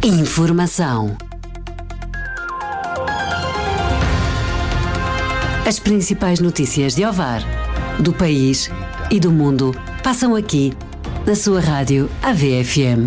Informação. As principais notícias de Ovar, do país e do mundo passam aqui, na sua rádio AVFM.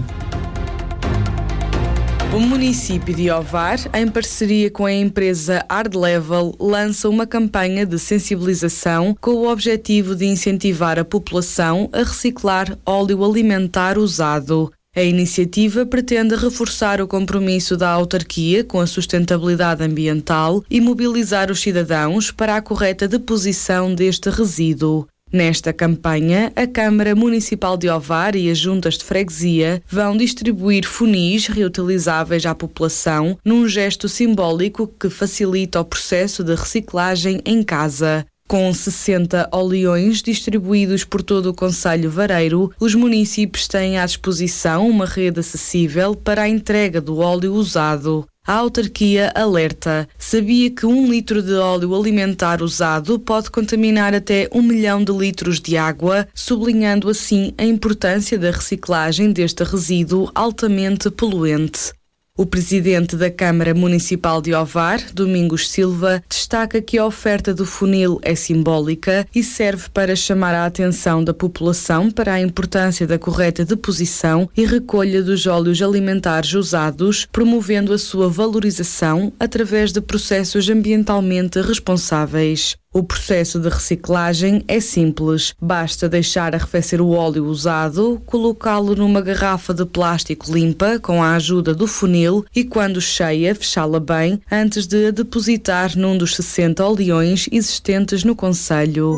O município de Ovar, em parceria com a empresa Hard Level, lança uma campanha de sensibilização com o objetivo de incentivar a população a reciclar óleo alimentar usado. A iniciativa pretende reforçar o compromisso da autarquia com a sustentabilidade ambiental e mobilizar os cidadãos para a correta deposição deste resíduo. Nesta campanha, a Câmara Municipal de Ovar e as juntas de freguesia vão distribuir funis reutilizáveis à população num gesto simbólico que facilita o processo de reciclagem em casa. Com 60 oleões distribuídos por todo o concelho vareiro, os municípios têm à disposição uma rede acessível para a entrega do óleo usado. A autarquia alerta: sabia que 1 litro de óleo alimentar usado pode contaminar até 1 milhão de litros de água, sublinhando assim a importância da reciclagem deste resíduo altamente poluente. O presidente da Câmara Municipal de Ovar, Domingos Silva, destaca que a oferta do funil é simbólica e serve para chamar a atenção da população para a importância da correta deposição e recolha dos óleos alimentares usados, promovendo a sua valorização através de processos ambientalmente responsáveis. O processo de reciclagem é simples. Basta deixar arrefecer o óleo usado, colocá-lo numa garrafa de plástico limpa com a ajuda do funil e, quando cheia, fechá-la bem antes de a depositar num dos 60 oleões existentes no concelho.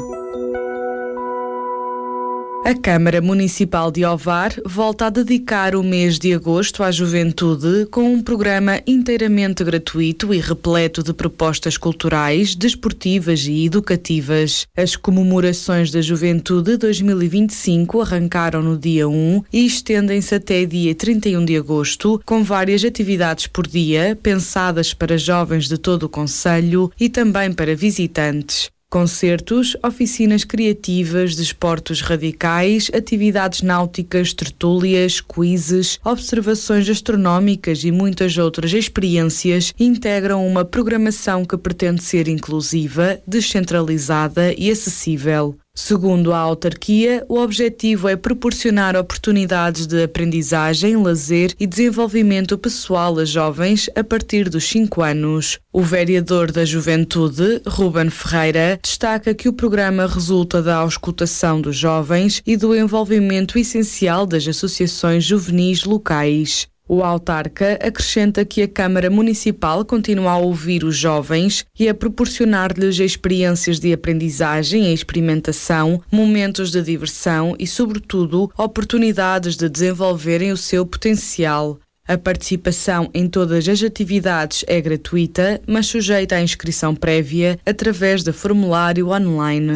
A Câmara Municipal de Ovar volta a dedicar o mês de agosto à juventude com um programa inteiramente gratuito e repleto de propostas culturais, desportivas e educativas. As comemorações da Juventude 2025 arrancaram no dia 1 e estendem-se até dia 31 de agosto, com várias atividades por dia, pensadas para jovens de todo o concelho e também para visitantes. Concertos, oficinas criativas, desportos radicais, atividades náuticas, tertúlias, quizzes, observações astronómicas e muitas outras experiências integram uma programação que pretende ser inclusiva, descentralizada e acessível. Segundo a autarquia, o objetivo é proporcionar oportunidades de aprendizagem, lazer e desenvolvimento pessoal a jovens a partir dos 5 anos. O vereador da Juventude, Ruben Ferreira, destaca que o programa resulta da auscultação dos jovens e do envolvimento essencial das associações juvenis locais. O autarca acrescenta que a Câmara Municipal continua a ouvir os jovens e a proporcionar-lhes experiências de aprendizagem e experimentação, momentos de diversão e, sobretudo, oportunidades de desenvolverem o seu potencial. A participação em todas as atividades é gratuita, mas sujeita à inscrição prévia através de formulário online.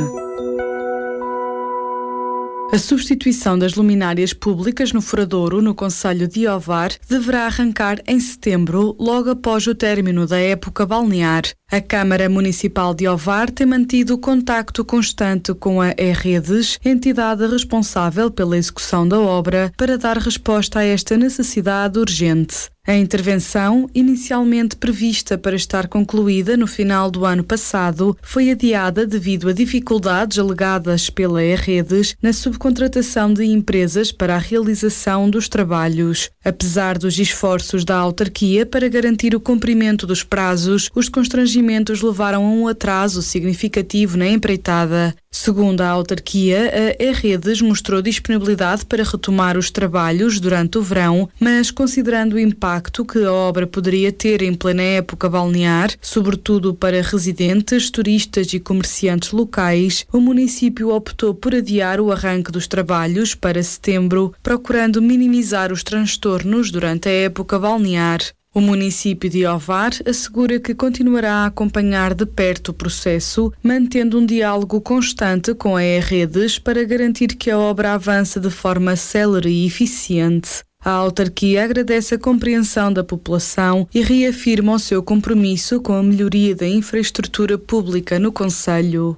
A substituição das luminárias públicas no Furadouro, no concelho de Ovar, deverá arrancar em setembro, logo após o término da época balnear. A Câmara Municipal de Ovar tem mantido contacto constante com a E-Redes, entidade responsável pela execução da obra, para dar resposta a esta necessidade urgente. A intervenção, inicialmente prevista para estar concluída no final do ano passado, foi adiada devido a dificuldades alegadas pela E-Redes na subcontratação de empresas para a realização dos trabalhos. Apesar dos esforços da autarquia para garantir o cumprimento dos prazos, os constrangimentos levaram a um atraso significativo na empreitada. Segundo a autarquia, a E-Redes mostrou disponibilidade para retomar os trabalhos durante o verão, mas considerando o impacto que a obra poderia ter em plena época balnear, sobretudo para residentes, turistas e comerciantes locais, o município optou por adiar o arranque dos trabalhos para setembro, procurando minimizar os transtornos durante a época balnear. O município de Ovar assegura que continuará a acompanhar de perto o processo, mantendo um diálogo constante com a E-Redes para garantir que a obra avance de forma célere e eficiente. A autarquia agradece a compreensão da população e reafirma o seu compromisso com a melhoria da infraestrutura pública no concelho.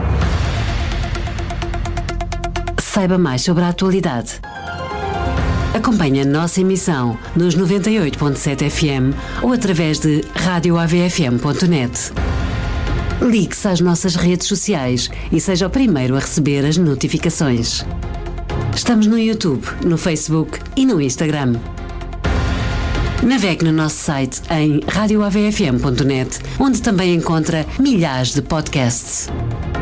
Saiba mais sobre a atualidade Acompanhe a nossa emissão nos 98.7 FM ou através de radioavfm.net. Ligue-se às nossas redes sociais e seja o primeiro a receber as notificações. Estamos no YouTube, no Facebook e no Instagram. Navegue no nosso site em radioavfm.net, onde também encontra milhares de podcasts.